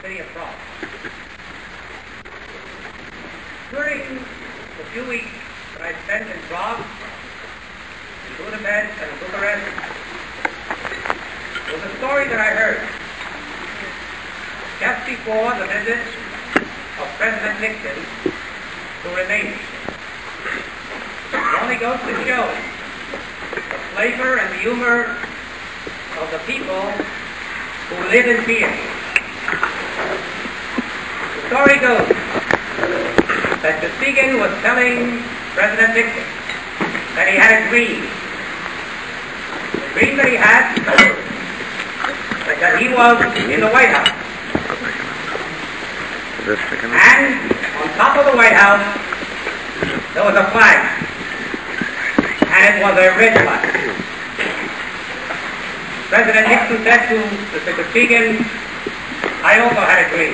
city of Prague. During the few weeks that I spent in Prague, in Budapest, and Bucharest, was a story that I heard just before the visit of President Nixon to Romania. It only goes to show the flavor and the humor of the people who live in fear. The story goes that Kosygin was telling President Nixon that he had a dream. The dream that he had was that he was in the White House. And on top of the White House, there was a flag. And it was a red flag. President Nixon said to Mr. Kosygin, I also had a dream.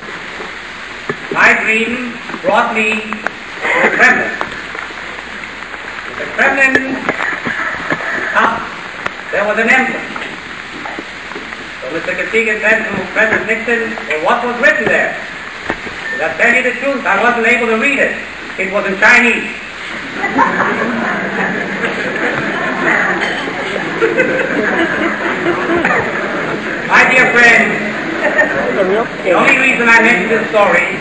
My dream brought me to the Kremlin. The Kremlin top, there was an emblem. So Mr. Kosygin said to President Nixon, well, what was written there? Well, I'll tell you the truth, I wasn't able to read it. It was in Chinese. My dear friend, the only reason I mention this story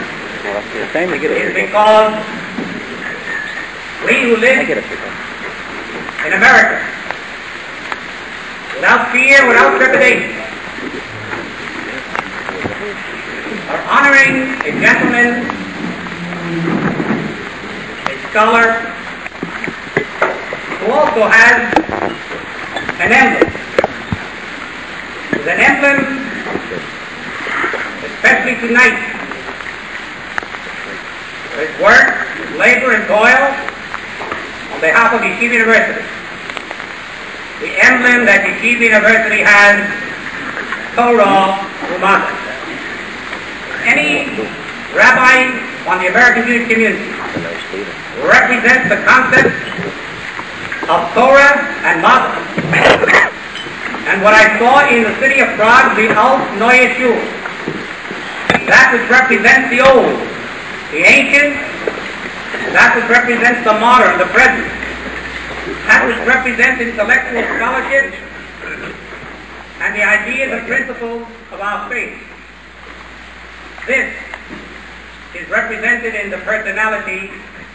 is because we who live in America, without fear, without trepidation, are honoring a gentleman, a scholar, who also has an emblem. It's an emblem, especially tonight. His work, his labor and toil on behalf of Yeshiva University. The emblem that Yeshiva University has, Torah U'Madin. Any rabbi on the American Jewish community represents the concept of Torah and Madin. And what I saw in the city of Prague, the Alt Neue Schule, that which represents the old, the ancient, that which represents the modern, the present, that which represents intellectual scholarship, and the ideas and principles of our faith. This is represented in the personality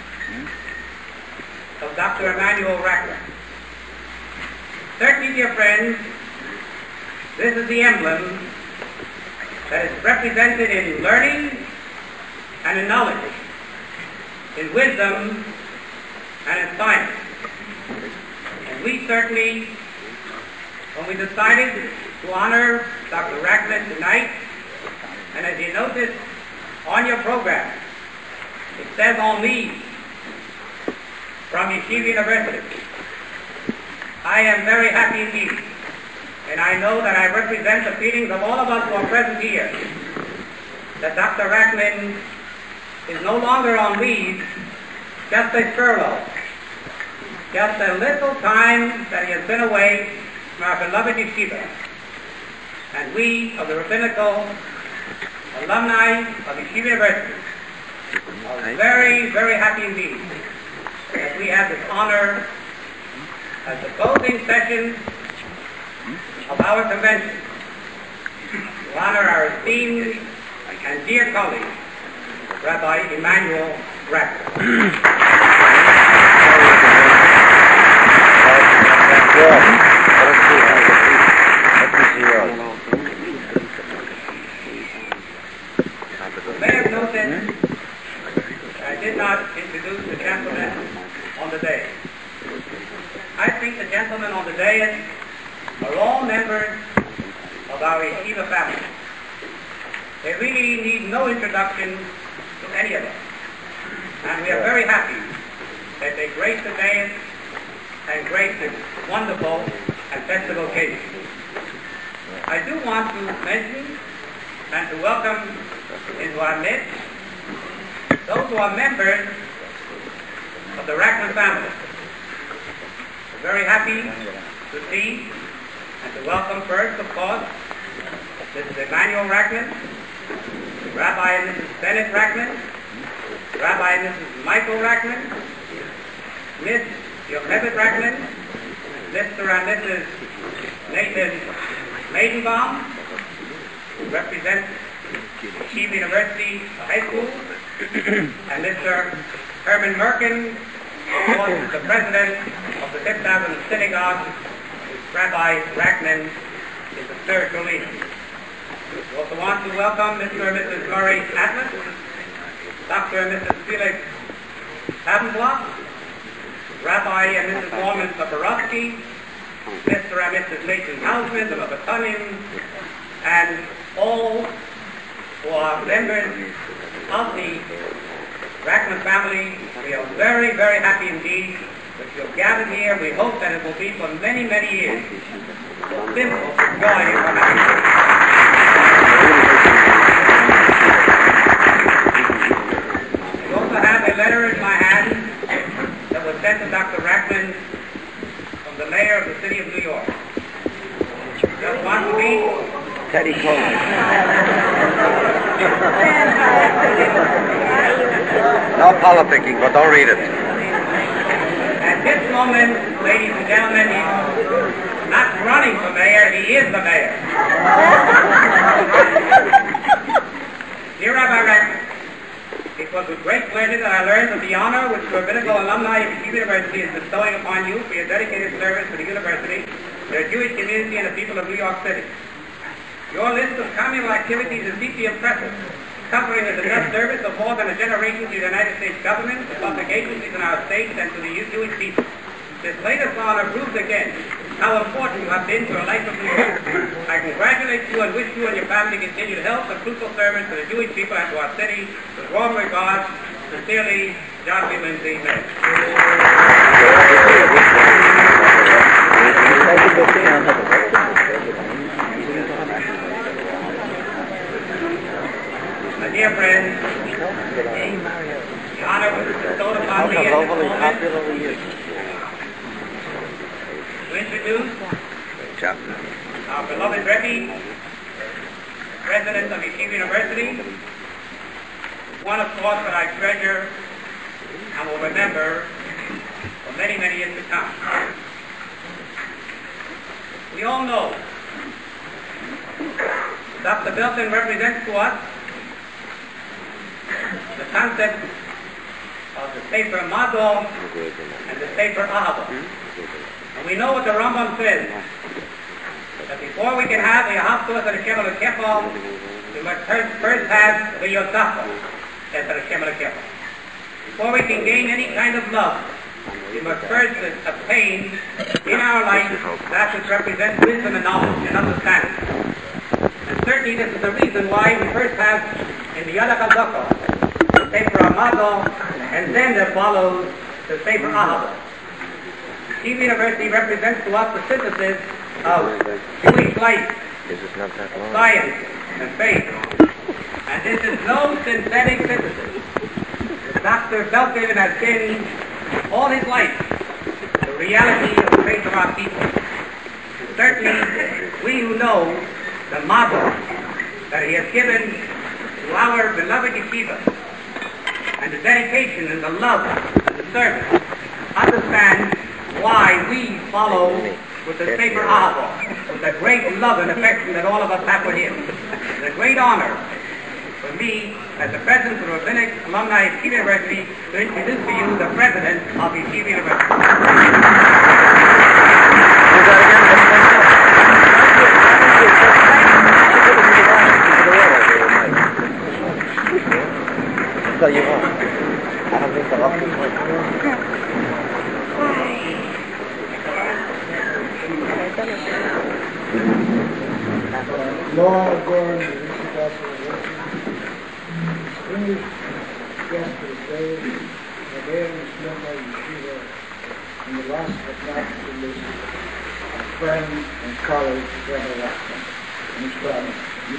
of Dr. Emanuel Rackler. Certainly, dear friends, this is the emblem that is represented in learning and in knowledge, in wisdom and in science. And we certainly, when we decided to honor Dr. Rackler tonight, and as you notice on your program, it says on these, from Yeshiva University, I am very happy indeed, and I know that I represent the feelings of all of us who are present here, that Dr. Rackler is no longer on leave, just a furlough, just a little time that he has been away from our beloved yeshiva. And we of the rabbinical alumni of Yeshiva University are very, very happy indeed that we have this honor as the closing session of our convention to honor our esteemed and dear colleague, Rabbi Emanuel Rackler. You may have noted I did not introduce the gentlemen on the dais. I think the gentlemen on the dais are all members of our yeshiva family. They really need no introduction to any of us. And we are very happy that they grace the dais and grace this wonderful and festive occasion. I do want to mention and to welcome into our midst those who are members of the Rackler family. We're very happy to see and to welcome first, of course, Mrs. Emmanuel Rackman, Rabbi and Mrs. Bennett Rackman, Rabbi and Mrs. Michael Rackman, Miss Yocheved Rackman, Mr. and Mrs. Nathan Maidenbaum, who represents Yeshiva University High School, and Mr. Herman Merkin, who was the president of the 6,000 Synagogue, which Rabbi Rackman is the spiritual leader. We also want to welcome Mr. and Mrs. Murray Atlas, Dr. and Mrs. Felix Havenblock, Rabbi and Mrs. Norman Saporowski, Mr. and Mrs. Nathan Hausman, the Mabatanim, and all who are members of the Rackman family. We are very, very happy indeed that you have gathered here. We hope that it will be for many, many years. So simple for joy in our lives. We also have a letter in my hand that was sent to Dr. Rackman from the mayor of the city of New York. Just want to read. Teddy Coleman. No politicking, but don't read it. At this moment, ladies and gentlemen, he's not running for mayor, he is the mayor. Dear Rabbi Rackman, it was with great pleasure that I learned of the honor which the Rabbinical Alumni of Yeshiva University is bestowing upon you for your dedicated service to the university, the Jewish community, and the people of New York City. Your list of communal activities is deeply impressive, covering the just service of more than a generation to the United States government, the public agencies in our state, and to the Jewish people. This latest honor proves again how important you have been to the life of New York. I congratulate you and wish you and your family continued health and fruitful service to the Jewish people and to our city. With warm regards, sincerely, John B. Lindsay, Mayor. My dear friends, the honor was bestowed upon me at this moment to introduce our beloved Rebbe, President of Yeshiva University, one, of course, that I treasure and will remember for many, many years to come. We all know Dr. Belton represents to us the concept of the Sefer Mador and the Sefer Ahava. And we know what the Rambam says, that before we can have the Ahavtos and the Shem Elokecha, we must first have the Yosafa, that's the Shem Elokecha. Before we can gain any kind of love, we must first obtain in our life that which represents wisdom and knowledge and understanding. And certainly this is the reason why we first have in the Yad HaChazaka the Sefer Amado, and then there follows the Sefer Ahava. Yeshiva University represents to us the synthesis of Jewish life, science, and faith. And this is no synthetic synthesis. Dr. Belton has been all his life the reality of the faith of our people. And certainly, we who know the model that he has given to our beloved yeshiva and the dedication and the love and the service, understand why we follow with the Sefer Ahava, with the great love and affection that all of us have for him. It's a great honor for me, as the president of the Rabbinic Alumni of Yeshiva University, to introduce to you the president of Yeshiva University. That's all you want. I don't think the love is working. Lord God, distinguished guest of the day, Rabbeinu Shlomo Yeshiva, and the last but not the least, our friend and colleague, Rabbi Rackman, and his family,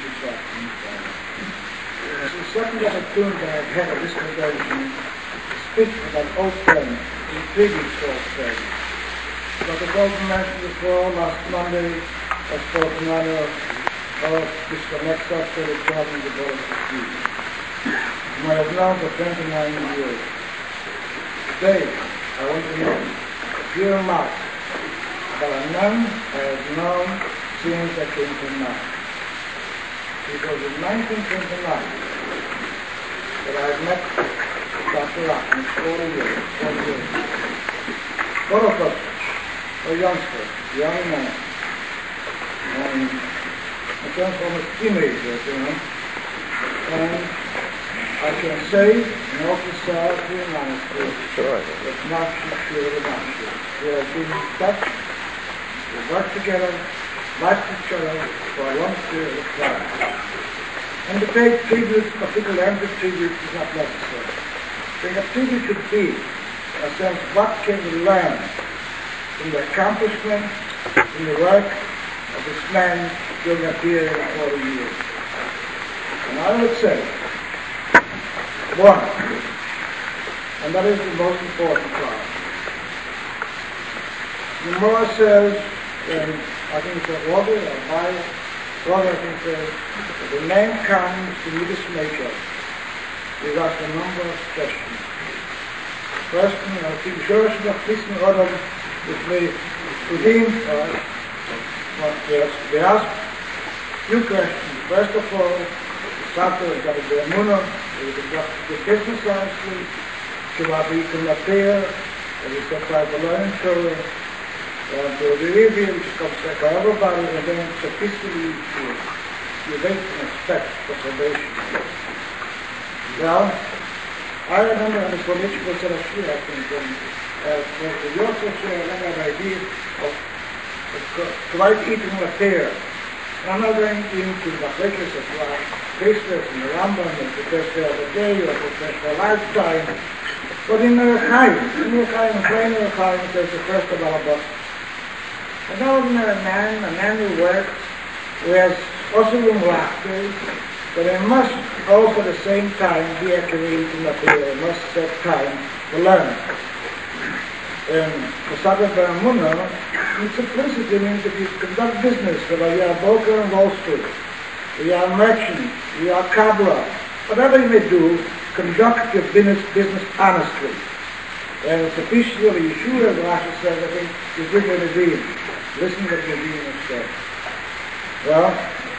It's a second opportunity I've had at this convention to speak with an old friend, a previous old friend. But the government mentioned before, last Monday, I spoke in honor of of Mr. Nexus for the Chairman of the Board of Trustees, whom I have known for 29 years. Today, I want to make a few remarks about a man I have known since I came to Mass. It was in 1929 that I met Dr. Rockman, 40 years. Both of us were youngsters, young men, and I came from a teenager, and I can say, in all sincerity and honesty, that much is sure about it. We have been in touch, we worked together, liked each other for a long period of time. And to pay tribute, particularly empty tribute, is not necessary. I think a tribute should be, in a sense, what can we learn from the accomplishment, from the work of this man during a period of 40 years. And I would say, one, and that is the most important part. The Moore says, and I think it's a Walter, or Bible, Walter I think says, that the man comes to meet his maker. He asked a number of questions. First, I think George noch wissen, oder with me, with him, we asked few questions. First of all, Sato is got to be a Muno, he conducted the business honestly, to be to appear, and he said by the learning Torah, and to believe him, which comes by everybody, and then sophistically you wait and expect for salvation. Well, I remember on the political sort of shit, I think, when the Yosef had an idea of quite eating a pear. And I'm not going into the places of Christus and the Rambam and the first day of the day or the first of a lifetime, but in the Chaim, plain Chaim, there's the first of all books. An ordinary man, a man who works, who has also room laughter, but he must also at the same time be a creating material. He must set time to learn. And the Sabbath Baramuna, it's implicit in him to conduct business, whether you are broker on Wall Street, you are a merchant, you are Kabbalah, whatever you may do, conduct your business honestly. And it's officially Yeshua, the Rashi says, I think, you give the Nevi'im. Listen to what the Nevi'im has said. Well,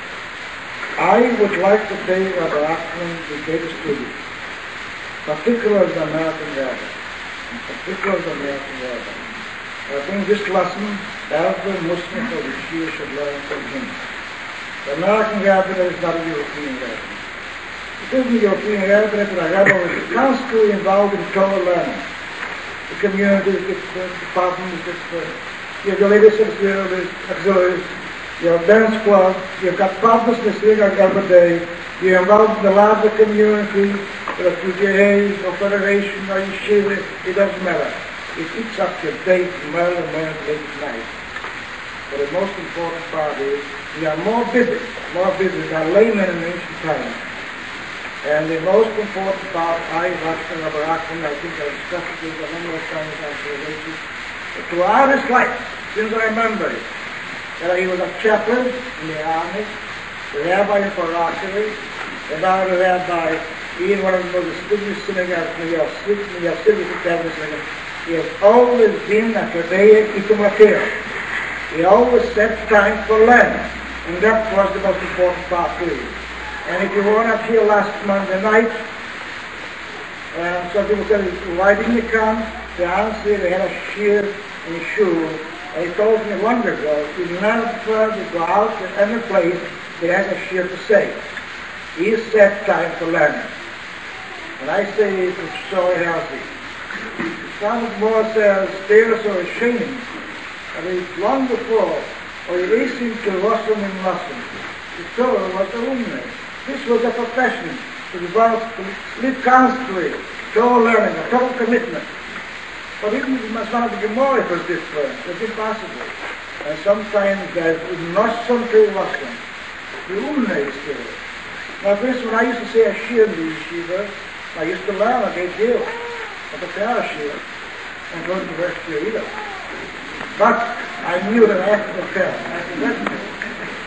I would like to pay Rabbi Achman the greatest tribute, particularly the American Rabbi, and particularly the American Rabbi. I think this lesson, every Muslim of the Shia should learn from him. The American Rabbi is not a European Rabbi. It isn't a European Rabbi, but a Rabbi who is constantly involved in Torah learning. The community, the departments, you have the latest auxiliaries, you have dance club, you've got partners to sing every day, you're involved in the larger community, whether through GA or Federation or Yeshiva, it doesn't matter. It eats up your day from morning to late at night. But the most important part is, we are more busy than laymen in ancient times. And the most important part, I watched Rabbi Achman, I think I discussed it a number of times actually, throughout his life, since I remember it, he was a chaplain in the army, the rabbi in Philosophy, and now the rabbi in one of the most prestigious synagogues in New York City, he has always been a Kadeya Itumatir. He always set time for learning, and that was the most important part to him. And if you were not here last Monday night, some people said, why didn't you come? The answer, they had a shiur in shul. And he told me long ago, he never to go out to any place that has a shiur to say. He set time for learning. And I say it's so healthy. Thomas More says, they are so ashamed. I mean, long before, or he listened to Rossum and Rossum, the Torah was the woman. This was a profession to live constantly, Torah learning, a total commitment. But even as one of the Gemara, it was different. It was impossible. And sometimes there's not something Rossum. The woman is still. Now, this, when I used to say a shiur in the yeshiva, I used to learn a great deal. I prepare a shiur. And go to the university either. But I knew that I had to prepare. I had to listen.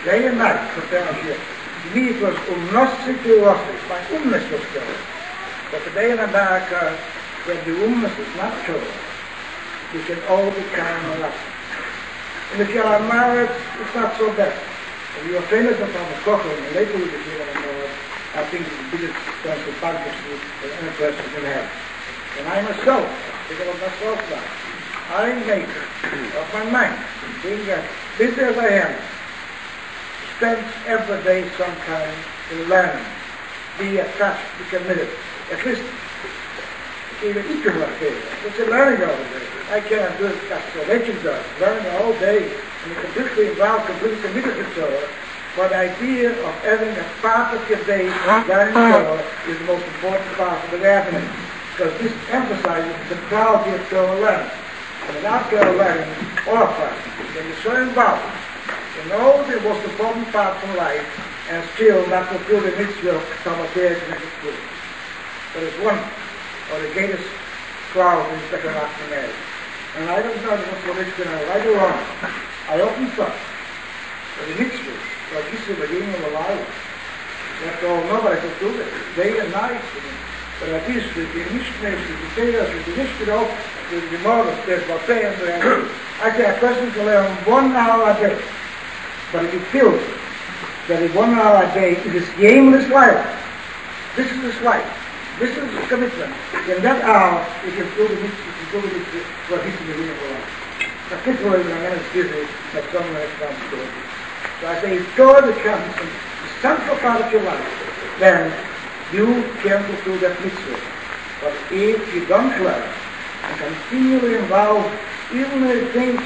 day and night, vertellen ze. Niet was onnosig to lastig, my umness was told. But today in America, where the umness is not told, we can all be kind and loving. And if you are married, it's not so bad. If you are famous upon the cocker, and later we became married, I think it's the biggest sense of bankruptcy that any person can have. And I myself, think about myself now. I make up my mind, being that busy as I am, spend every day some time in learning, be attached, be committed. At least, even each of us here, it's a learning all day. I cannot do it as a legend does, learning all day, and you're completely involved, completely committed to Torah. But the idea of having a part of your day learning Torah is the most important part of the gathering, because this emphasizes the quality of Torah learning. And without Torah learning, all of us, when you're so involved in all the most important parts of life, and still not fulfill the mitzvah of Talmud Torah to make it good. There is one of the greatest crowd in the second half of marriage. And I don't know what's the mitzvah now, right or wrong. I often thought that the mitzvah, like this is the beginning of a life, that all nobody could do it, day and night. But at least with the Mishnahs, with the Torahs, with the Mishnah, with the Gemara, there's my parents, I say a person can learn 1 hour a day. But if he feels that in 1 hour a day is his aimless life, this is his life, this is his commitment, in that hour he can do the mitzvah, what he's in the beginning of life. Particularly when a man is busy, that someone has comes to it. So I say, if Torah becomes the central part of your life, then you can fulfill that mitzvah. But if you don't learn, and continually involved, even in things,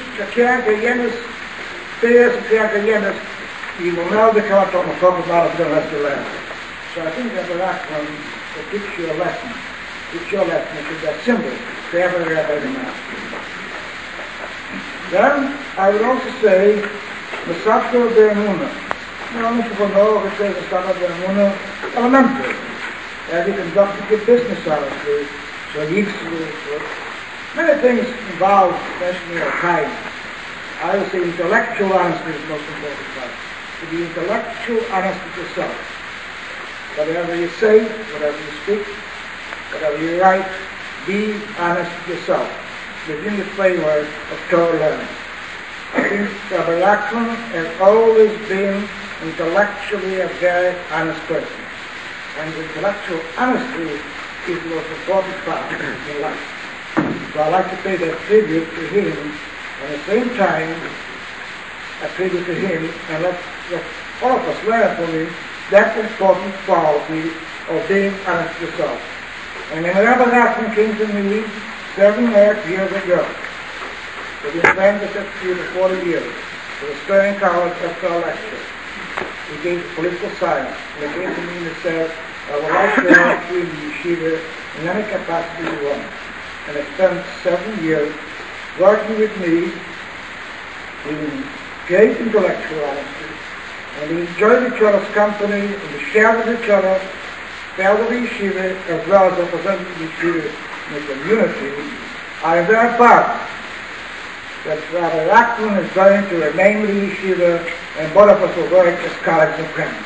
you will now become a talk about it for the rest of your life. So I think that the last one will teach you a lesson. Teach your lesson, which is that symbol to every rabbi in the mouth. Then I would also say, Masakto Be'emunah. Now, most people know if it says Masakto Be'emunah, elementary. As you conduct your business honestly, so many things involved, especially your time. I would say intellectual honesty is the most important part. To be intellectual honest with yourself. Whatever you say, whatever you speak, whatever you write, be honest with yourself. Within the framework of Torah learning. I think Rabbi Nachman has always been intellectually a very honest person. And intellectual honesty is the most important part in life. So I like to pay that tribute to him, and at the same time, a tribute to him, and let all of us learn from him that important quality of being honest with yourself. And when Rabbi Nachman came to me 7.5 years ago, we've been friends with that for 40 years, we were studying college after a lecture. He gave political science, and he came to me and said, I would like to help you in the yeshiva in any capacity you want. And I spent 7 years working with me in great intellectual honesty, and we enjoyed each other's company, and we shared with each other, felt the yeshiva, as well as represented the yeshiva in the community. I am very proud that Rabbi Nachman is going to remain with the yeshiva, and both of us will work as colleagues and friends.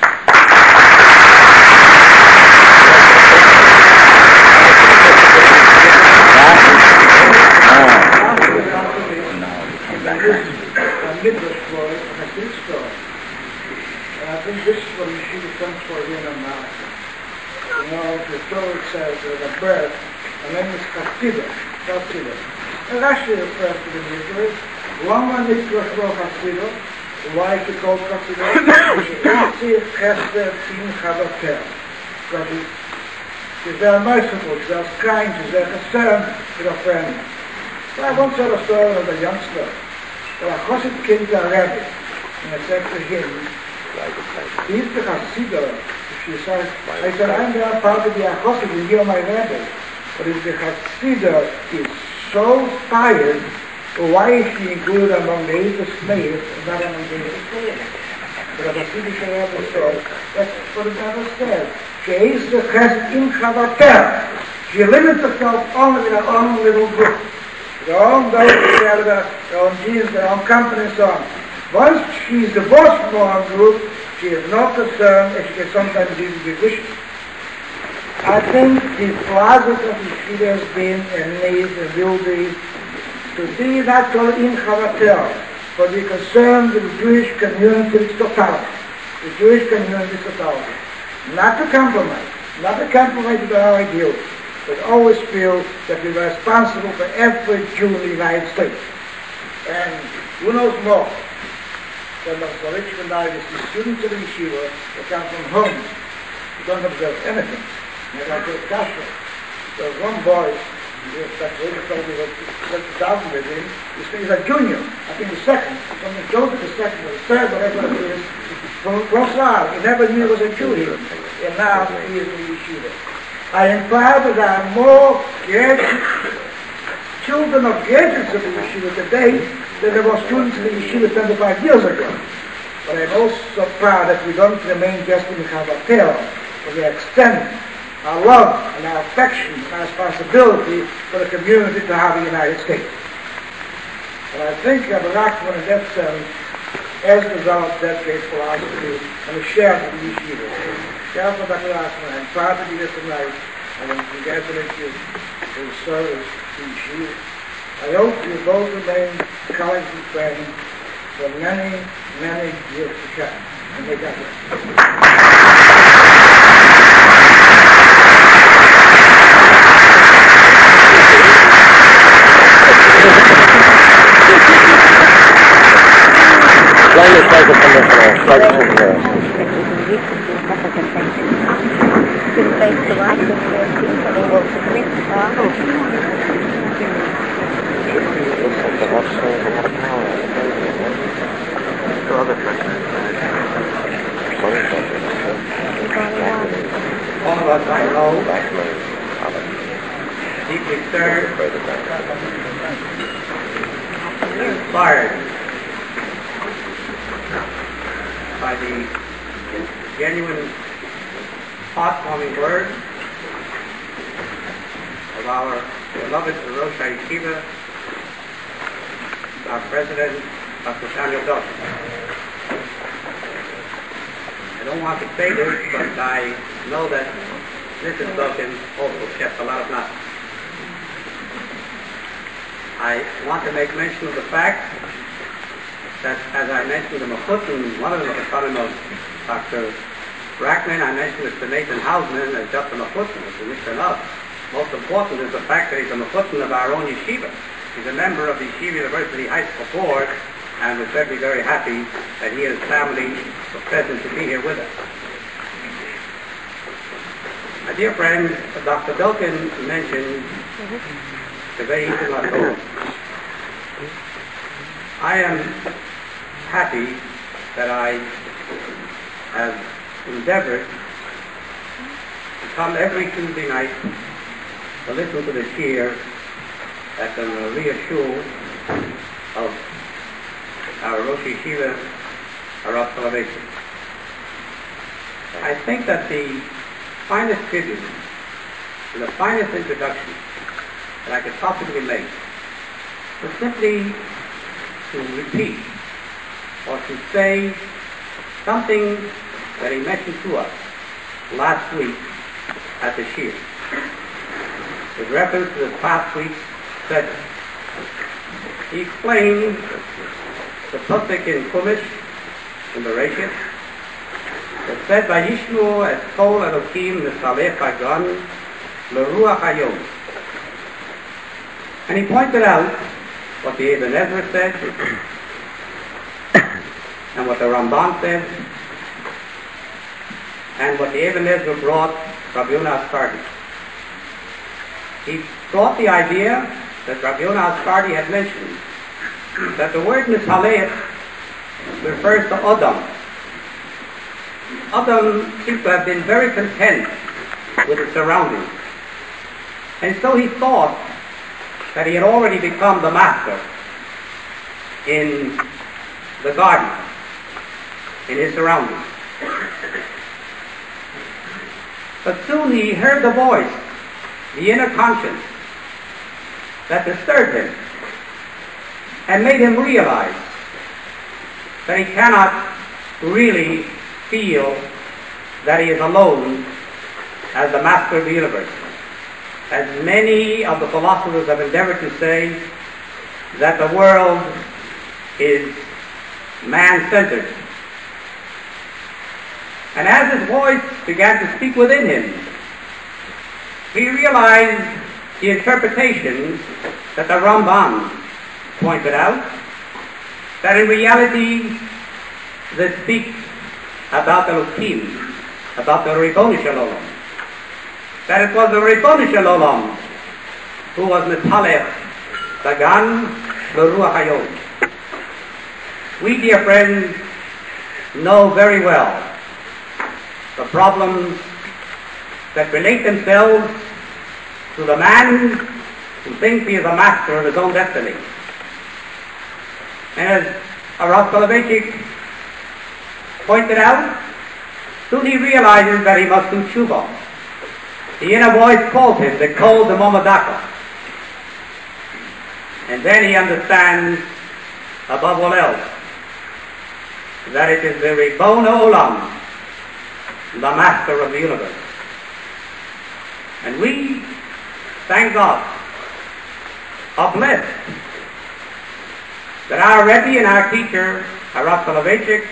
Midrash for it, and a good story. And I think this is what yeshiva comes for here in America. You know, the Torah says there's a bird, her name is Chassidah. And Rashi refers to the Midrash. Lama Midrash lo Chassidah. Why is she called Chassidah? She Chesed Simcha Vatel. Because she's very merciful, she's very kind, she's very concerned with her friend. So I once heard a story of a youngster. Well, a Chassid came to a Rebbe, and I said to him, he's the Chassidah. She said, I said, I'm very proud to be a Chassid, and you're my Rebbe. But if the Chassidah is so tired, why is she included among the 8 slaves and not among the 8 slaves? But the Chassidic Rebbe said, that's what the Rebbe said. She is the Chesed in Chavater. She limits herself only in her own little group. Their own those together, their own genes, their own company, and so on. Once she is divorced from our group, she is no concern, and she can sometimes even be vicious. I think the philosophy of Yeshiva has been and needs and will be to be not only in Chavatel, but be concerned with the Jewish community in its totality. The Jewish community in its totality. Not to compromise with our ideals, but always feel that we are responsible for every Jew in the United States. And who knows more than the Slovich United, the students of the yeshiva that come from homes who don't observe anything. They don't observe kashrut. There was one boy, that lady told me that went to Dalton with him. He's a junior, I think the second. Something close to the second or the third, whatever it is. From Crossline, he never knew he was a Jew here. And now he is in the yeshiva. I am proud that there are more children of graduates of the yeshiva today than there were students in the yeshiva 25 years ago. But I'm also proud that we don't remain just in the Chavatel, but we extend our love and our affection and our responsibility for the community to have the United States. And I think Rabbi Nachman in that sense has developed that great philosophy and has shared it with the yeshiva. Therefore, Dr. Nachman, I'm proud to be here tonight and I congratulate you for the service to the yeshiva. I hope you both remain colleagues and friends for many, many years to come. And may God bless you. Kleine Steige von der Frau, Steige von der Frau. All of us I know, deeply stirred, inspired by the genuine, heartwarming words of our beloved Rosh Yeshiva, our president, Dr. Samuel Dawson. I don't want to say this, but I know that Mrs. Dawson also kept a lot of notes. I want to make mention of the fact that, as I mentioned in one of the Mechutton of Dr. Brackman, I mentioned it to Nathan Hausman as just a Mechutton, as a Mishnah. Most important is the fact that he's a Mechutton of our own yeshiva. He's a member of the Yeshiva University High School Board, and we're certainly very happy that he and his family were present to be here with us. My dear friend, Dr. Belkin mentioned the very easy. I am happy that I have endeavored to come every Tuesday night to listen to the shir at the Maria Shul of our Rosh Yeshiva, Harav Soloveitchik. I think that the finest tribute, the finest introduction that I could possibly make was simply to repeat or to say something that he mentioned to us last week at the shir with reference to this past week's session. He explained the pasuk in Chumash, in Bereshit, that said, "Vayishmu es kol Elokim misalech hagan leruach hayom." And he pointed out what the Ibn Ezra said, and what the Ramban said, and what the Ibn Ezra brought Rabbi Yonah Askardi. He brought the idea that Rabbi Yonah Askardi had mentioned, that the word Misalech refers to Adam. Adam seems to have been very content with his surroundings. And so he thought that he had already become the master in the garden, in his surroundings. But soon he heard the voice, the inner conscience, that disturbed him and made him realize that he cannot really feel that he is alone as the master of the universe. As many of the philosophers have endeavored to say, that the world is man-centered. And as his voice began to speak within him, he realized the interpretation that the Ramban pointed out, that in reality this speaks about Elohim, about the Ribbono Shel Olam, that it was the Ribbono Shel Olam who was Mitzalech Dagan L'Ruach Hayom. We, dear friends, know very well the problems that relate themselves to the man who thinks he is a master of his own destiny. And as Arav Soloveitchik pointed out, soon he realizes that he must do tshuva. The inner voice calls him, the kol de momadaka. And then he understands, above all else, that it is the Ribbono Olam, the master of the universe. And we, thank God, are blessed that our Rebbe and our teacher, Arav Soloveitchik,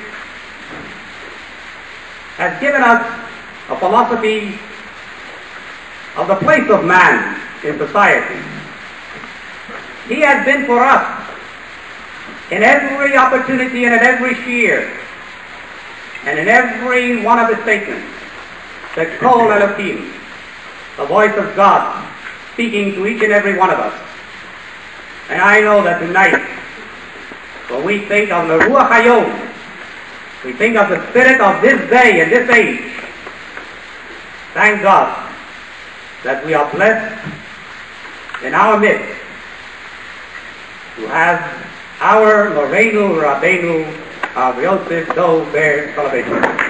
has given us a philosophy of the place of man in society. He has been for us in every opportunity and at every shir, and in every one of his statements, the Kol Elohim, the voice of God speaking to each and every one of us. And I know that tonight, when we think of the Ruach Hayom, we think of the spirit of this day and this age. Thank God that we are blessed in our midst to have our Morenu Rabbeinu of Yosef Dov Ber Soloveitchik.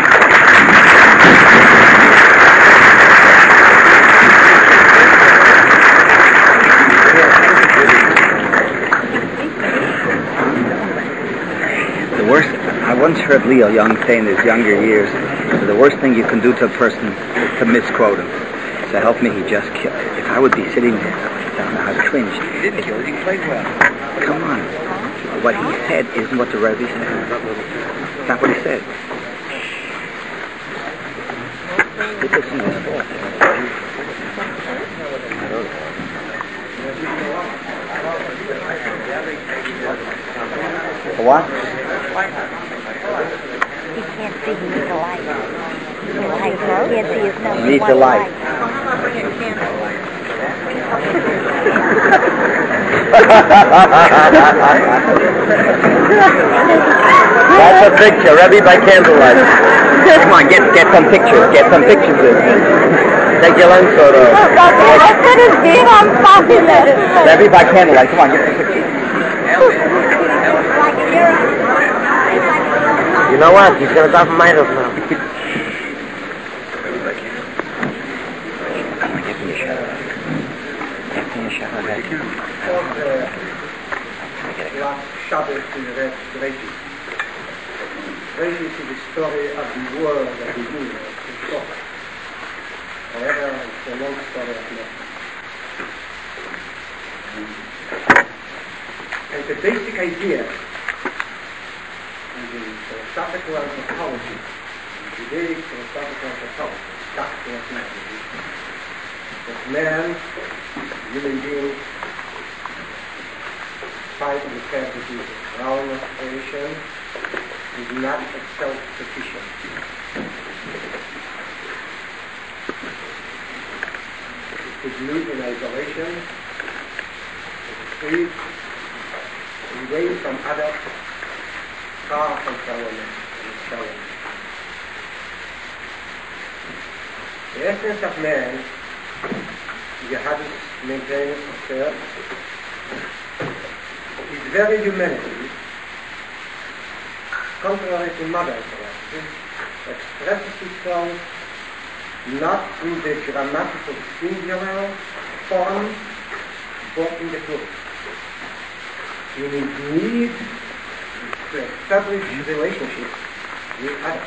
The worst, I once heard Leo Young say in his younger years, that the worst thing you can do to a person is to misquote him. So help me, he just killed. If I would be sitting there, I don't know how to cringe. He didn't kill it, he played well. Come on. What he said isn't what the Rebbe said. It's not what he said. Put this in this book. For what? He can't see, he needs a light. He can't see his nose. He needs a light. That's a picture, Rebbe by candlelight. Come on, get some pictures. Get some pictures in. Take your lens photo. Rebbe by candlelight. Come on, get some pictures. You know what? He's going to die from Maidov now. Come on, get me a shot. Get me a shot. Last Shabbos in Reishis. Reishis is the story of the world that we knew in short. However, it's a long story of nothing. And the basic idea in the philosophical anthropology, in Judaic philosophical anthropology, doctrine of man, that man, human being, despite the fact that he is a ground of creation, is not a self-sufficient. He could live in isolation, free, away from others, far from fellow men. The essence of man, Yehadis maintains first, his very humanity, contrary to modern philosophy, expresses itself not in the grammatical singular form, but in the plural. In his need to establish relationships with others.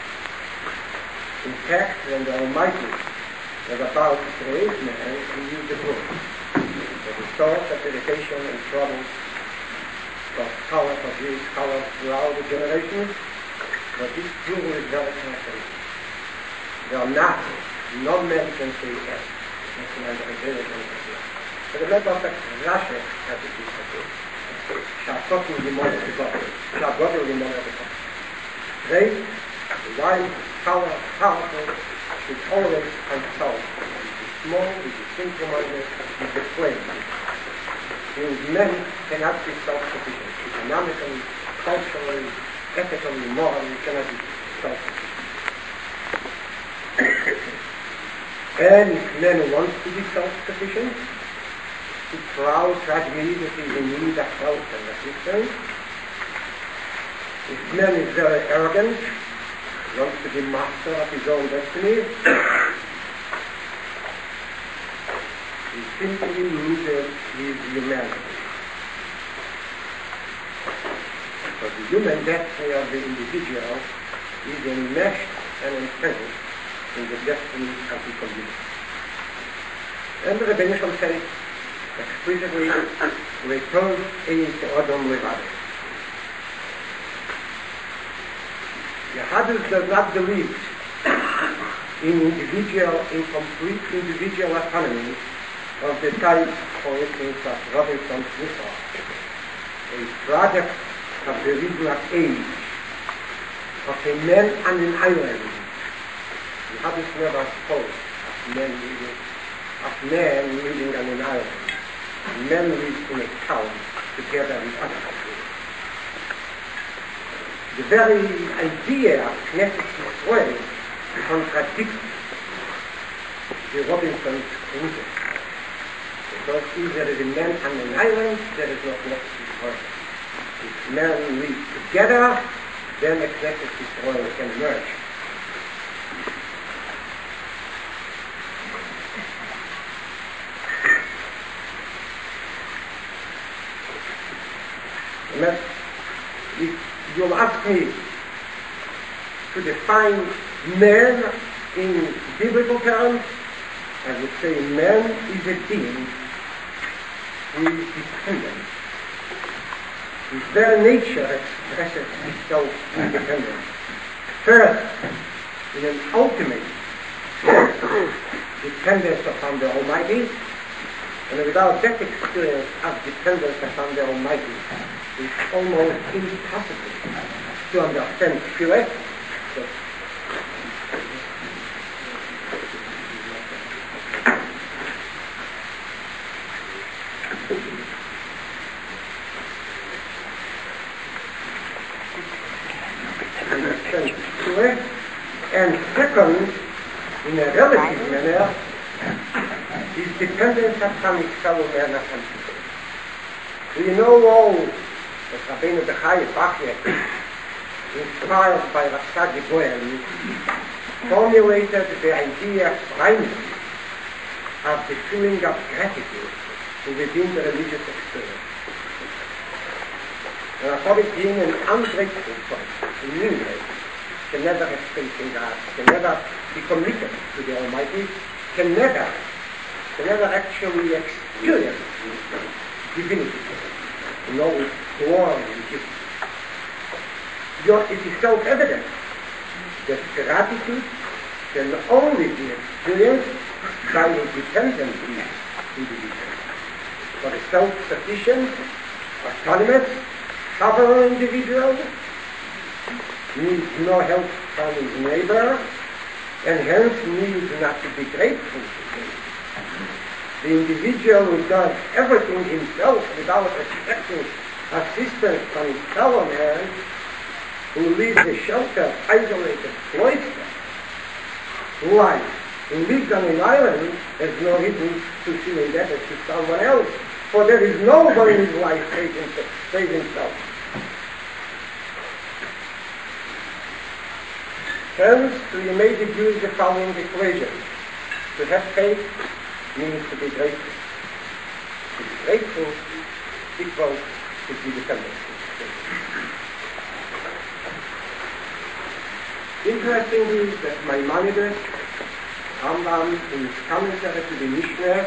In fact, when the Almighty was about to create man, he used the word. For the source of irritation and trouble for scholars, for Jewish scholars throughout the generations, but this plural is very characteristic. There are not, no man can say yes. But the matter of fact, Rashi has it differently. Sha'asotim limon v'godel. Sha'godel limon v'godel. Great, wise, scholar, powerful, should always consult with the small, with the simple-minded, with the plain. Means men cannot be self-sufficient. Economically, culturally, ethically, morally, cannot be self-sufficient. And if men want to be self-sufficient, too proud to admit that he is in need of help and assistance, if man is very arrogant, wants to be master of his own destiny, he simply loses his humanity. Because the human destiny of the individual is enmeshed and entangled in the destiny of the community. And the Rebbeinu Shalom says explicitly, "Return is Adam Levado." Yehadus does not believe in complete individual autonomy of the type, for instance, of Robinson's Missile, a product of the Rizla age, of a man on an island. Yehadus never spoke of men living on an island. Men live in a town together with others. The very idea of Knesset Yisrael contradicts the Robinson's principle. Because if there is a man on an island, there is no Knesset Yisrael. If men live together, then a Knesset Yisrael can emerge. If you'll ask me to define man in biblical terms, I would say man is a being who is dependent. His very nature expresses itself in dependence. First, in an ultimate dependence upon the Almighty, and without that experience of dependence upon the Almighty, it's almost impossible to understand Tefillah. And second, in a relative manner, is dependence upon his fellow man upon people. We know all that Rabbeinu Bechai Bachya, inspired by Ratzadi Goyen, formulated the idea primarily of the feeling of gratitude within the religious experience. And according to him, an ungrateful person, in any way, can never have faith in God, can never be committed to the Almighty, can never actually experience divinity, know its glory and gifts. It is self-evident that gratitude can only be experienced by a dependent individual. For a self-sufficient, autonomous, sovereign individual needs no help from his neighbor, and hence needs not to be grateful to him. The individual who does everything himself without expecting assistance from his fellow man, who lives a sheltered, isolated, cloistered life, who lives on an island, has no reason to feel indebted to someone else, for there is no one in his life save himself. Hence, we may deduce the following equation. To have faith means to be grateful. To be grateful equals to be dependent. Interesting is that Maimonides, Rambam, in his commentary to the Mishnah,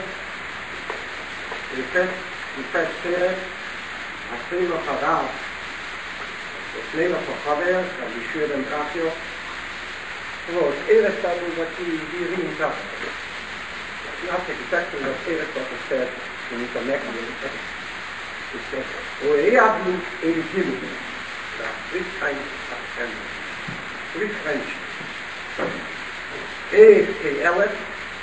the first says, a slave of a Rav, a slave of a Chaver, a Yeshua ben Kachio, was Aristotle, but he reinterpreted. Not exactly what Aristotle said in his Anaximander. He said, Oeablu Eidimu. There are three kinds of family, three friendships. Eid Ke'elef,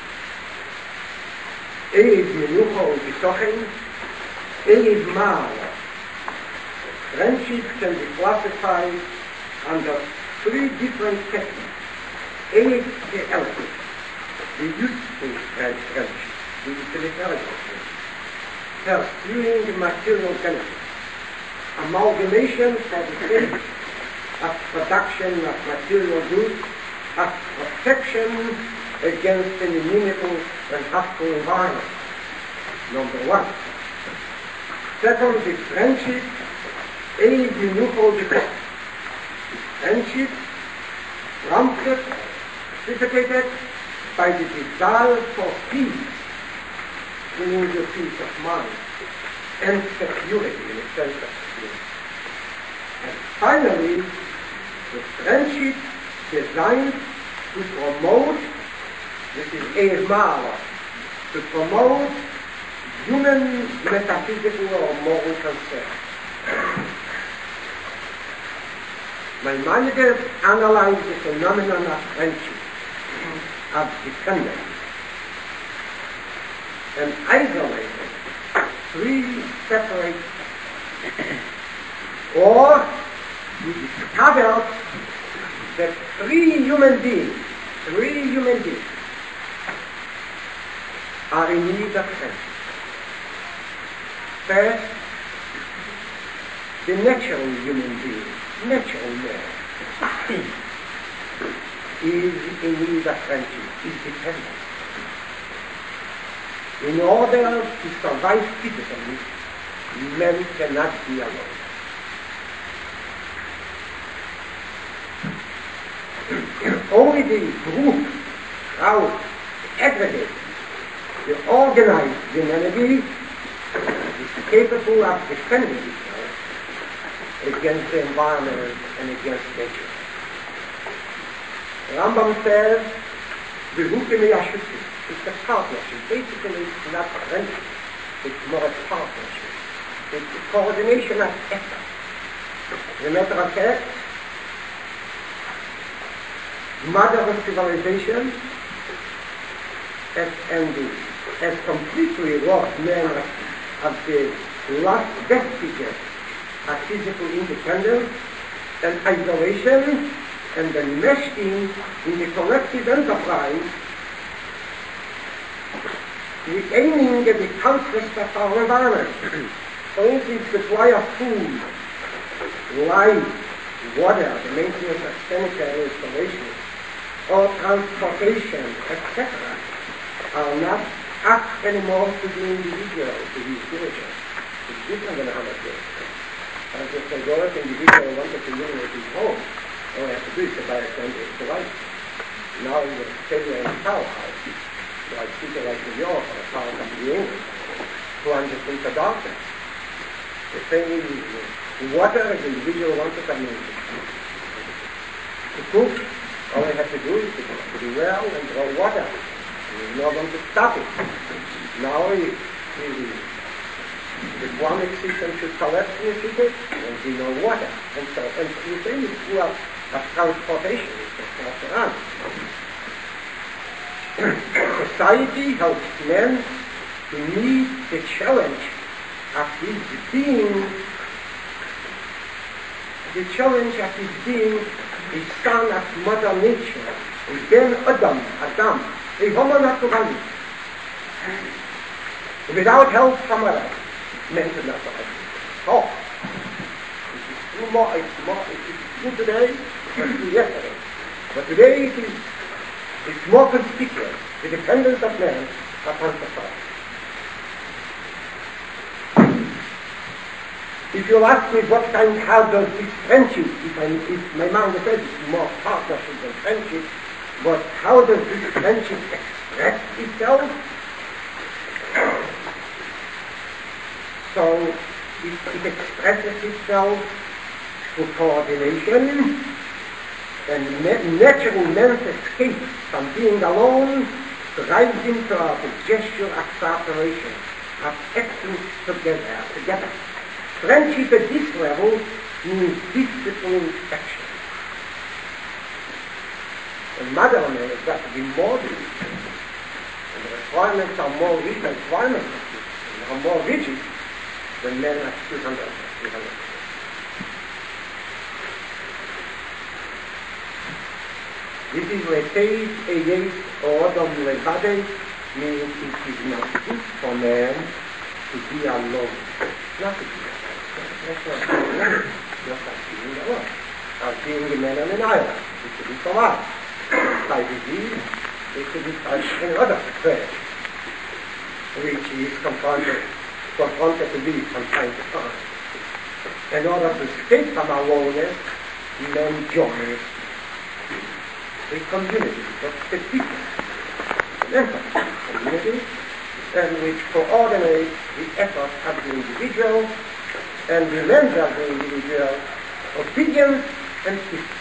Eid Menucha U'Bitochen, Eid Ma'ala. Friendship can be classified under three different techniques. Eid Ke'elef, the useful friendship, the utilitarian friendship, pursuing material benefits, amalgamation for the sake of production of material goods, of protection against an inimical and hostile environment. Number one. Second, the friendship, Eid Menucha U'Bitochen. Friendship prompted, precipitated by the desire for peace, meaning the peace of mind, and security, in a sense of security. And finally, the friendship designed to promote, this is Eid Ma'ala, to promote human metaphysical or moral concern. Maimonides analyzed the phenomenon of friendship, of dependence, and isolated three separate or we discovered that three human beings are in need of friendship. First, the natural human being, natural man, is in need of friendship, is dependent. In order to survive physically, men cannot be alone. Only the group, crowd, the aggregate, the organized humanity is capable of defending itself against the environment and against nature. Rambam says, it's a partnership. Basically, it's not friendship. It's more a partnership. It's a coordination of effort. As a matter of fact, mother of civilization has completely robbed men of the last vestige of physical independence and isolation, and then meshed in the collective enterprise, the aiming at the conquest of our environment. For instance, supply of food, light, water, the maintenance of sanitary installations, or transportation, etc., are not asked anymore to the individual, to the villager. It's different than 100 years ago. As if the Goric individual wanted to eliminate his home, all he has to do is to buy a candle to light. Now he will stay there in a powerhouse, like people like New York or a power company in England, plunges into darkness. The thing is, water, as an individual wanted to cook, all they have to do is to be well and draw water. There's no one to stop it. Now the Islamic system should collapse in the city, and be no water. And so, and the same is true of transportation, it's around. Society helps men to meet the challenge of his being. The challenge of his being a son of Mother Nature, a Ben Adam, a Homo naturalis. Without help from others, men cannot survive. Oh, it's true today, it's true yesterday. But today it's more conspicuous, the dependence of man upon society. If you ask me how does this friendship, if my mind says it's more partnership than friendship, but how does this friendship express itself? So it expresses itself through coordination, and natural man's escape from being alone drives him toward a gesture of cooperation, of acting together. Friendship at this level means disciplined action. And modern man has got to be more disciplined. And the requirements are more rigid, than men at 200 years. This is Leteis Eyes Odom Levade, means it is not good for man to be alone. Not to be alone. That's not being alone. Just like being alone. As being a man on an island. It should be survived. By disease, it should be touched another prayer, which he is confronted to be from time to time. In order to escape from our loneliness, men join the community of the people, community, and which coordinates the effort of the individual and demands of the individual obedience and peace.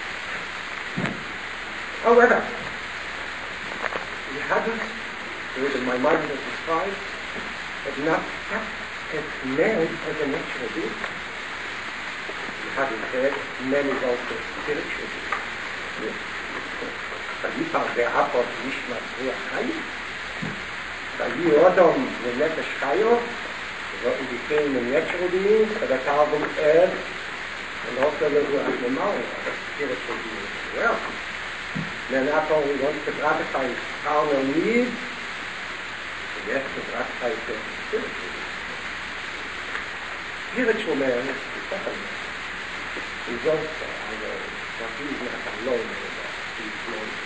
However, the habits, which my mind has described, have not kept as man as a natural being. The habit said man is also spiritual being. But der Apport nicht mehr sehr rein. Bei Odom the Nefesh Chayo, so he became a natural being, but a carbon earth, and also the Ruach Nemau, a spiritual being as well. Then not only wants to gratify his carnal needs, he has to gratify his spiritual needs. Spiritual man is the second man. He's also alone, but he's not alone anymore. He's lonely.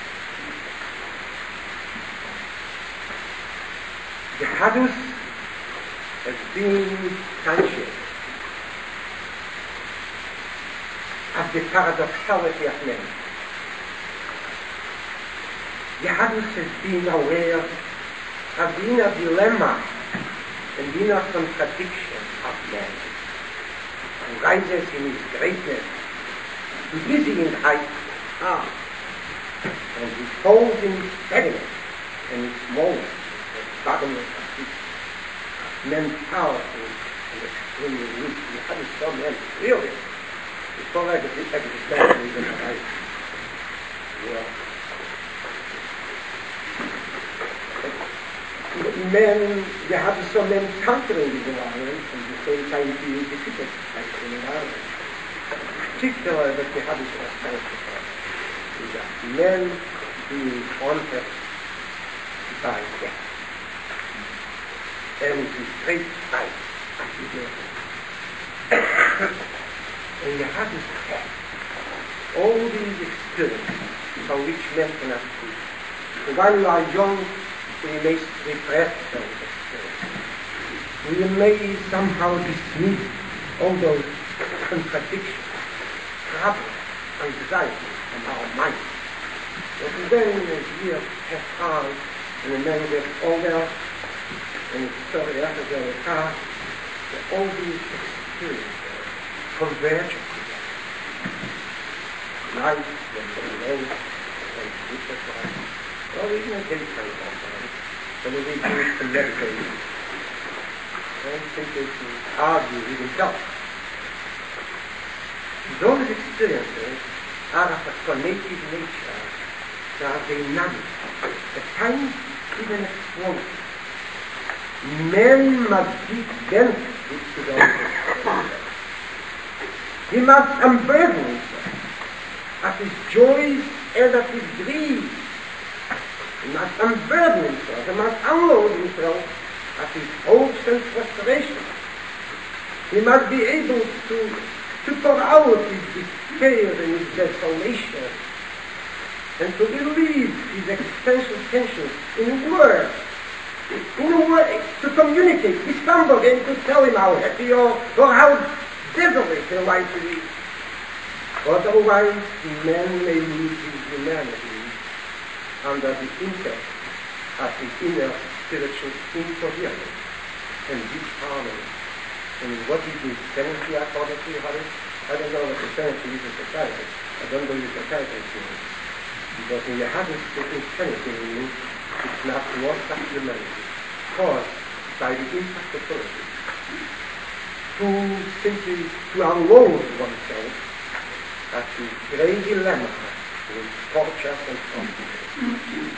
The Hadus has been conscious of the paradoxality of man. The Hadus has been aware of the inner dilemma and the inner contradiction of man, who rises in his greatness, who is in height, and he falls in his steadiness and his smallness. Bottomless of peace. Men powerful and extremely weak. You haven't saw men really. Before I could understand even the life. Well. Men, you have to saw men conquering the environment and at the same time being defeated by the environment. Particularly that you have to saw is that men being haunted by death. And it is great fight of the and you have to test all these experiences from which men cannot speak. While you are young, we may repress those experiences. We may somehow dismiss all those contradictions, problems, anxiety from our mind. But then as years pass on and the man gets older, and shortly after the car, all these experiences converge together. Night when the alone, when sleep at night, or even a daytime sometimes, when he begins to meditate and simply to argue with himself. Those experiences are of a cognitive nature, they are dynamic, at times even explosive. Man must give benefit to those experiences. He must unburden himself of his joys and of his griefs. He must unburden himself. He must unload himself of his hopes and frustrations. He must be able to pour out his despair and his desolation, and to relieve his existential tensions in words in a way, to communicate with somebody and to tell him how happy or how desolate their life is. Otherwise, man may lose his humanity under the impact of the inner spiritual incoherence and disharmony. And what is insanity according to Harris? I don't know what insanity is in society. I don't believe society is doing it. Because in the Harris, the insanity means it's not lost of humanity, caused by the impact of politics. To simply to unload oneself at the great dilemma with torture and conflict.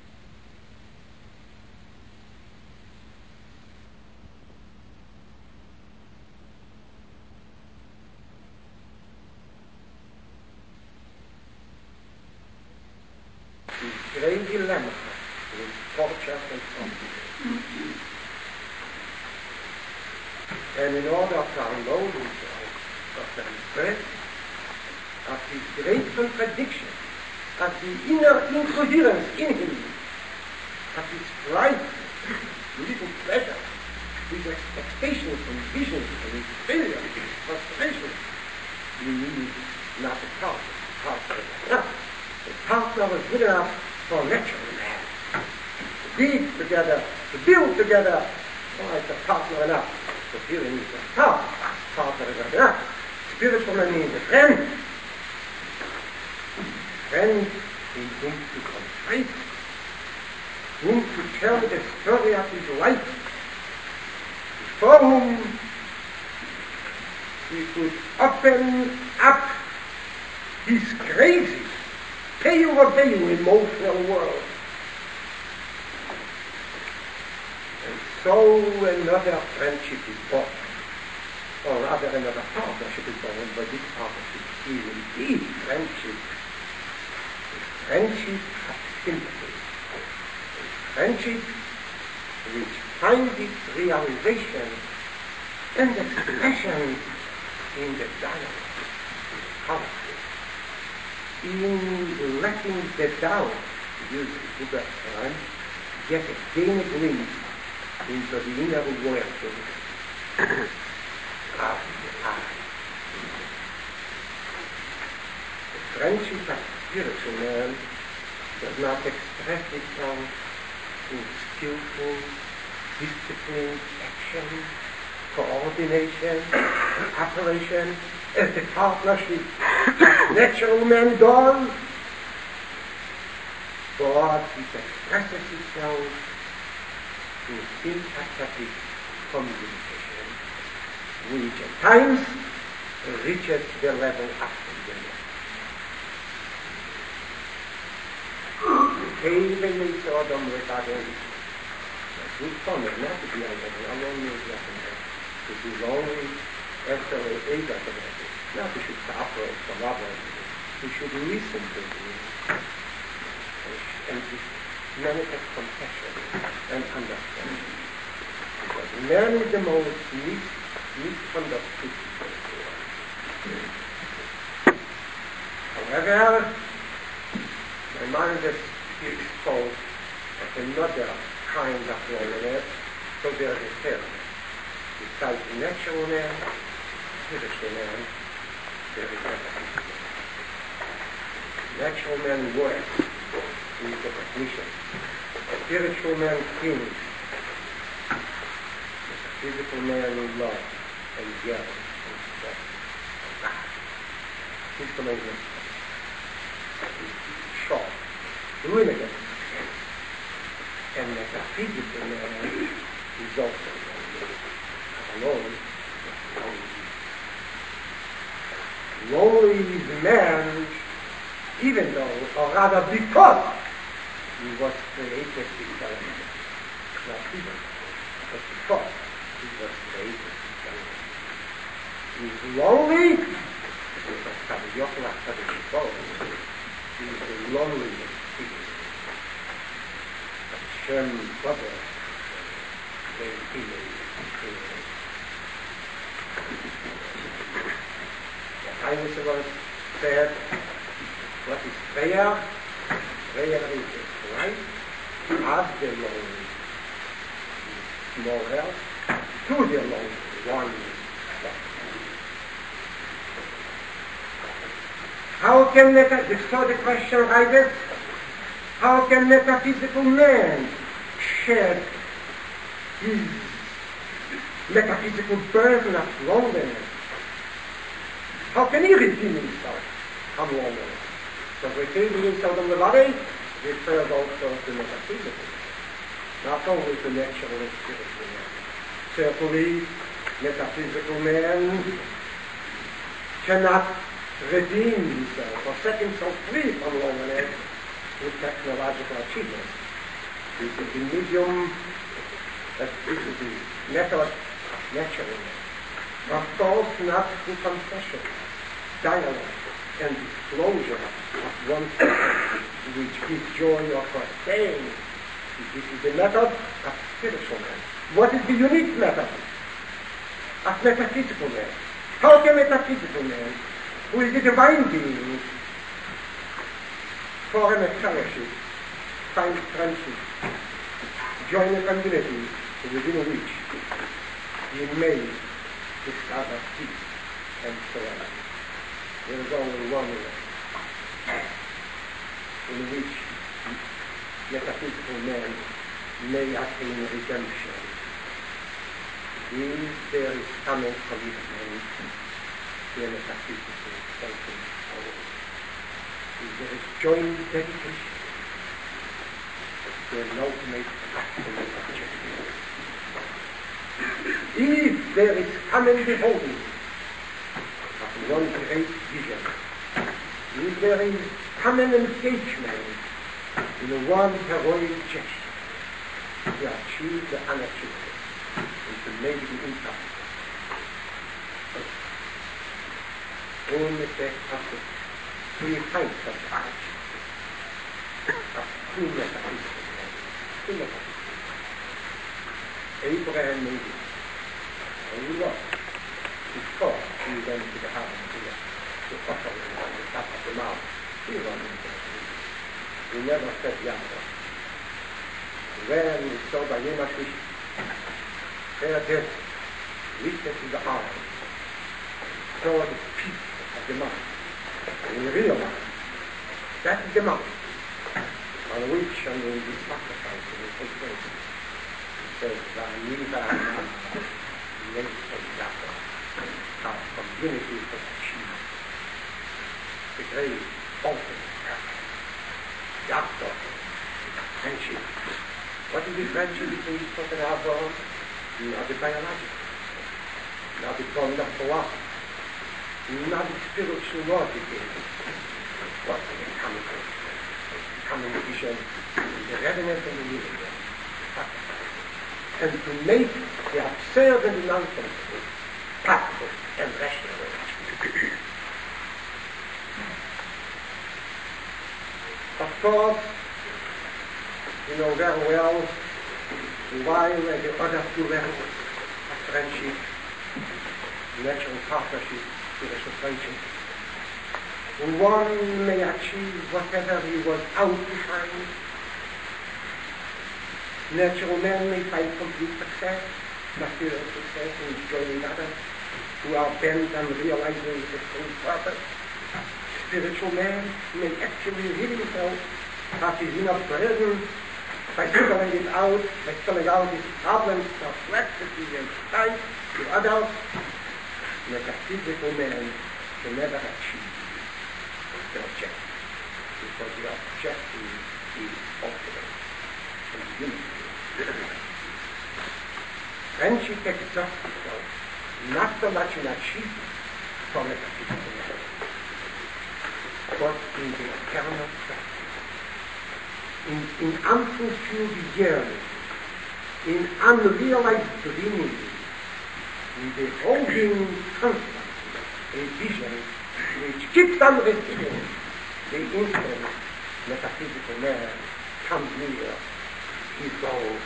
The great dilemma with torture and conflict. And in order to unload himself of the regret, of his great contradiction, of the inner incoherence in him, of his pride, little pleasure, his expectations and visions and his failure, his frustration, he needs not a partner. A partner is good enough for a natural man. To be together, to build together, well, it's a partner enough. So here he needs a partner is not enough. Spiritual man needs a friend. Friend in whom to confide, whom to tell the story of his life, before whom he could open up his crazy, pay-you-or-pay-you emotional world. And so another friendship is born, or rather another partnership is born, but this partnership is indeed friendship. Friendship of sympathy. Friendship which finds its realization and expression in the dialogue with poverty, in letting the doubt, to use the Buddha's term, gain a glimpse into the inner working of the eye. The friendship of spiritual man does not express itself in skillful, disciplined action, coordination, operation, as the partnership of natural man does, but it expresses itself in sympathetic communication, which at times reaches the level of forgiveness. Even so, Adam regarding good fun, not to be alone with nothing, to be lonely, after age of the not we should cooperate, collaborate, we should listen to him, and to manifest compassion and understanding. Because man is the most misunderstood people. However, my mind is exposed at another kind of loneliness, so there is a third. Besides the natural man, spiritual man, there is metaphysical man. Natural man works in the technician. Spiritual man thinks. Physical man loves and yells and sweats and God. Physical man is short, limited, and metaphysical man is also alone. Lonely is man, even though, or rather because, he was created with talent. Not even, but because he was created with talent. He is lonely, because Kaviyokla Kaviyokla is the loneliest figure. Hashem Baba, very feeling. Highness of us said, what is prayer? Prayer is the flight of the lonely more else, to the alone one God. How can so the question arises, how can metaphysical man share his metaphysical burden of loneliness? How can he redeem himself from loneliness? So redeeming himself from the body refers also to metaphysical, not only to natural and spiritual man. Certainly, metaphysical man cannot redeem himself or set himself free from loneliness with technological achievement. This is the medium, this is the method of natural man. Of course, not through confession, dialogue, and disclosure of oneself, which gives joy or pain. This is the method of spiritual man. What is the unique method of metaphysical man? How can metaphysical man, who is the divine being, form a fellowship, find friendship, join a community within which he may discover peace and serenity? There is only one way in which metaphysical man may attain redemption. If there is common commitment to a metaphysical thinking soul, if there is joint dedication to an ultimate absolute objective, if there is common beholding of one great vision, if there is common engagement in one heroic gesture to achieve the unachievable and to make the impossible, only take possible to find such action of true metaphysical men, true metaphysical men. Abraham made it. And he was. Before he went to the house to offer him on the top of the mountain, he was in the He never said Yahweh. When he saw by Yema Fish, there did, lifted to the arm, saw the peak of the mountain, and he realized that is the mountain on which the sacrifice will take place. He says, Va'aniva Anam, Yetzer Yahweh, our community has achieved the great ultimate. Yaakov, friendship. What is the friendship between Yitzchak and Abraham? Not the biological, not the bond of blood, not the spiritual logic, but the common vision, the readiness and the willingness to sacrifice, and to make the absurd and the nonsense practical and rational. Of course, you know very well while the other two levels of friendship, natural partnership, spiritual friendship, one may achieve whatever he was out to find. Natural men may find complete success, material success in joining others who are bent on realizing the full purpose. Spiritual man may actually rid himself of his inner burden by filling it out, by filling out his problems, perplexities, and strife to others. Metaphysical man can never achieve the objective, because the objective is ultimate and unity. Friendship exerts itself not so much in achievement for metaphysical man, but in the eternal practice, in unfulfilled yearning, in unrealized dreaming, in the holding constantly a vision which keeps on repeating the instant metaphysical man comes near his goal.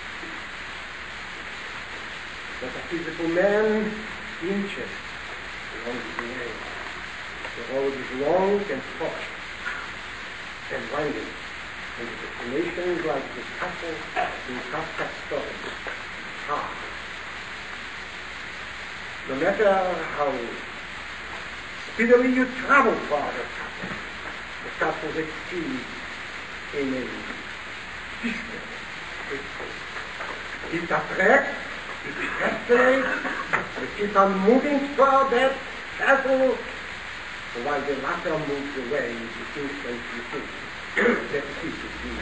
Metaphysical man inches along the way. The road is long and tortuous and winding, and the destination is like the castle in Kafka's story. no matter how speedily you travel for the castle is still in a distance. It attracts, it fascinates, we keep on moving toward that castle, while the latter moves away into instant you think that it is to be.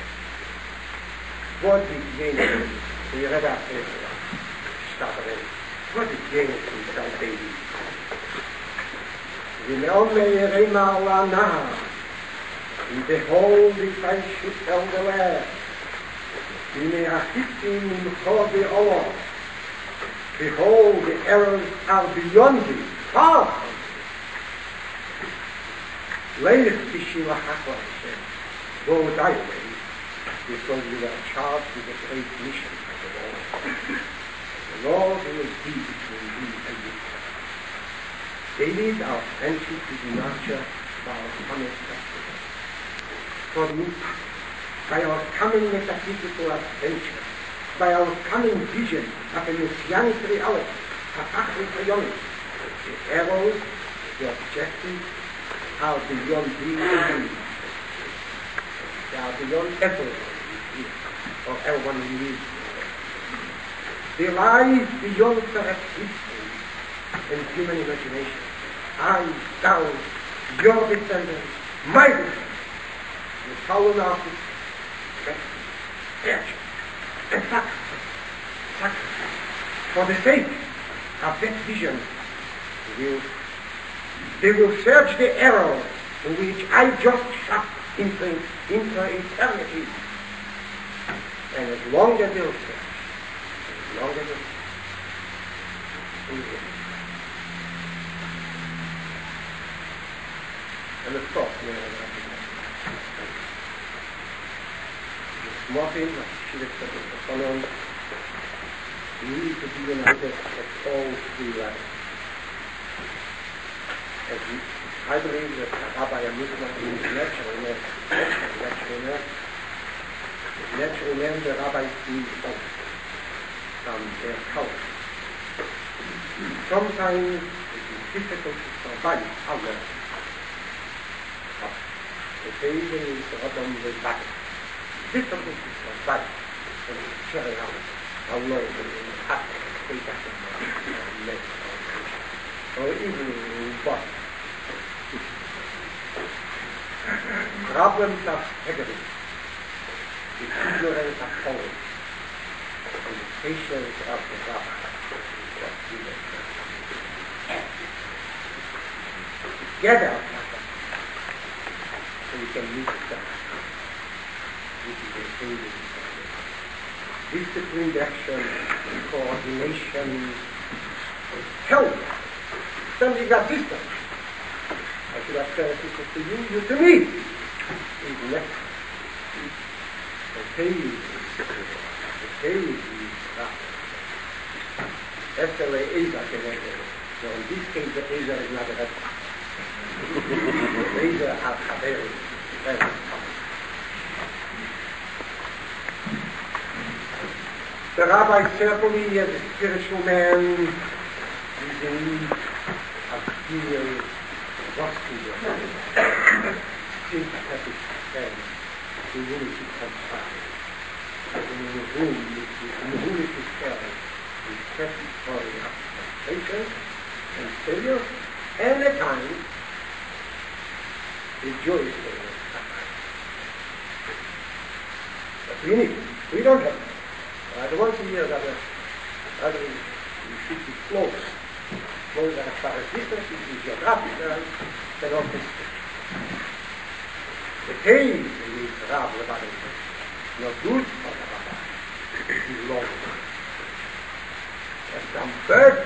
What is gained? We read our paper, started. What is gained from South David? V'ne'omei reima la'nahar, and behold, if I should tell the lad, v'ne'achitim imcho be'olor, behold, the errors are beyond thee, far. Leilech tishim ha'chakla Hashem, go thy way, because you are charged with a great mission of the Lord. The Lord will be between thee and you. David, our friendship is nurtured by our common suffering. For you, by our common metaphysical adventure, by our common vision of a messianic reality, the arrows, the objectives, are beyond thee and me. They are beyond everyone or everyone who lives. They lie beyond perhaps history and human imagination. I, thou, your descendants, my descendants, the fallen artists, and sacrifice for the sake of that vision. They will search the arrow in which I just shot into eternity. And as long as they'll search, as long as they'll search, and of course, the smarting of Shivit need to be united at all three levels. I believe that Rabbi Amutman is natural man, the rabbis need both from their culture. Sometimes it is difficult to survive alone. But the baby is Adam the battle. Difficult to survive and to carry out alone in the heart of the state of the or even in body. Problems of heaven, the ignorance of following, and the patience of the rabbi is what we do. Together, so we can meet the which is the saving disciplined action, coordination, help, standing at distance. I should have said to you, you to me. Is left. The page is that's the way Asa connected. So in this case, the Asa is not a red. The Asa are Chaveri. The rabbi certainly, as a spiritual man, is in need of being sympathetic and humility contrite. In humility carry is preparatory of temptation and failure, and at times the joyous failure. But we don't have that. I don't want to hear that we should be close that as far as distance is geographical, but not distance. The pain is rather about it. Not good for the rabbi. It is long. There's some burden.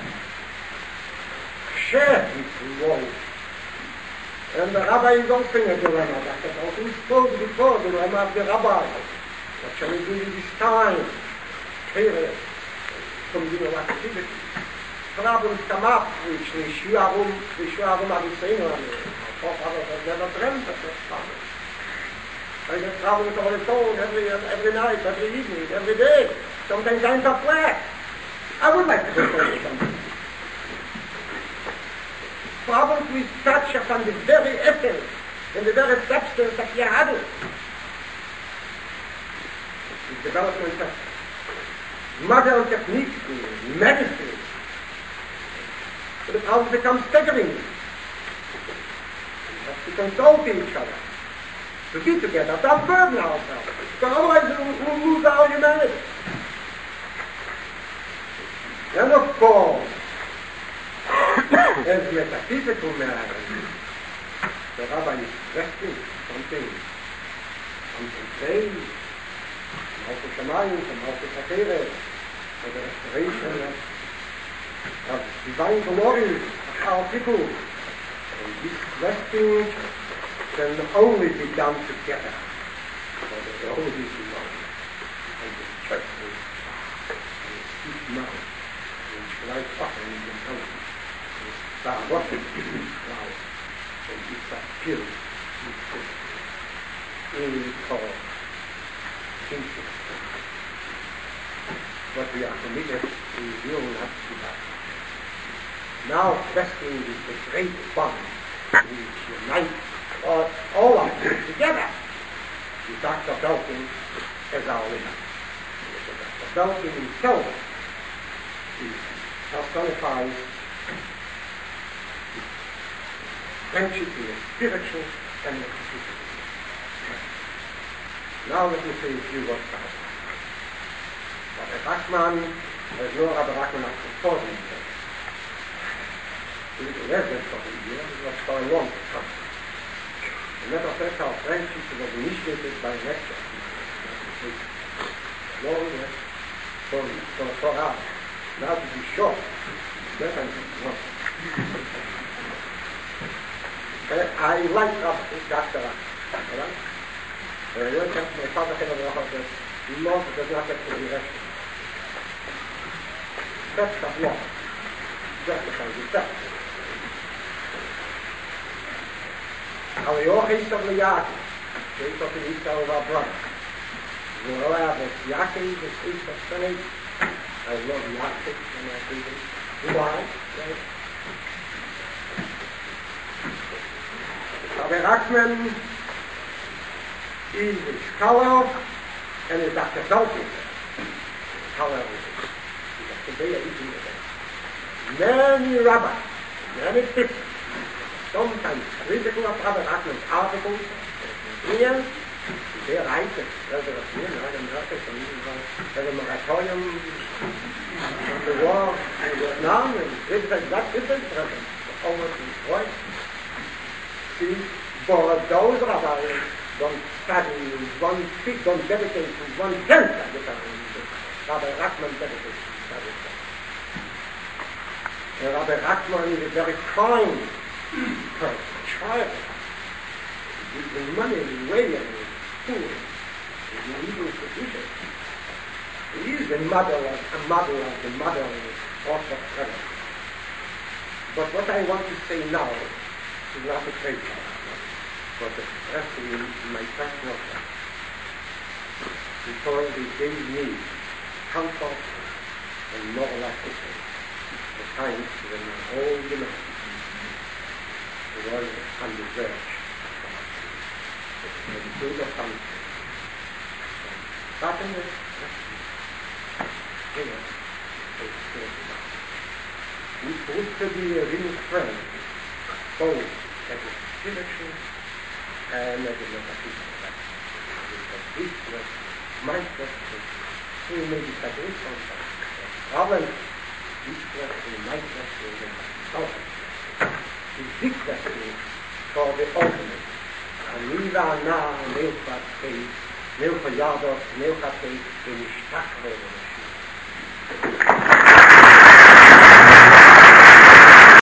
Share is long. And the rabbi is also in a dilemma. That has also spoken before, the dilemma of the rabbi. What shall we do in this time? Period. Communal activity. Problems come up which the Shuarum Abisseinu, our forefathers have never dreamt of such problems. I get problems on its own every night, every evening, every day. Sometimes I'm perplexed. I would like to go through something. problem with touch from the very essence and the very substance of Yahadut. The development of modern techniques, medicine, but the problem becomes staggering. We have to consult each other, to be together, to unburden ourselves, because otherwise we'll lose our humanity. And of course, as metaphysical man, the Rabbi is stressing something vague, Malchus Shamayim, Malchus Hateret, for the restoration of divine glory of our people. And this blessing can only be done together, for the Holy Lord and the Church and the Sweet Mother, which lies often in the country, and what is life, and it's a pure, in called thinking. What we are committed to will not to that. Now wrestling is the great bond which unites all of us together. With Dr. Belkin as our leader. Dr. Belkin himself personifies friendship in the spiritual and the physical. Now let me say a few words about it. Rabbi Rachman has no Rabbi Rachman after 40 years. He was less than 40 years, it was for a long time. As a matter of fact, our friendship was initiated by lecture. Long for us. Now to be short, better than one. I like Dr. Rachman. I learned that my father had a lot of that love does not have to be rational. That's of love. Justifies itself. Our Yochis of Yaakov, Jacob and Esau of our brother. Moab of Yaakov, the seed of Shem. I love Yaakov and I think why? Rabbi Rachman is a scholar and is Dr. Belkin. Scholar is many rabbis, many people, sometimes critical of Rabbi Rachman's articles, opinions, they write that President of America has a moratorium on the war in Vietnam and criticize that president almost destroyed. See, but those rabbis don't study one speak, don't dedicate to one tenth of the time. Rabbi Rachman dedicates to study that. And Rabbi Rachman is a very kind person, child. He gives the money away and food. He's an evil physician. He is a mother of the mother of Orthodox heaven. But what I want to say now is not a critique, but expressing my personal life. Because it gave me comfort and moral assistance at times when my whole humanity was on the verge of the brink of something. Happiness, we proved to be a real friend, both as a spiritual and as a metaphysical life. Because this was my question. We may disagree sometimes. Problem this question, my question, is this question for the ultimate. Aniva na neufat kei, neufayadot, neufat kei, ונשתח בו.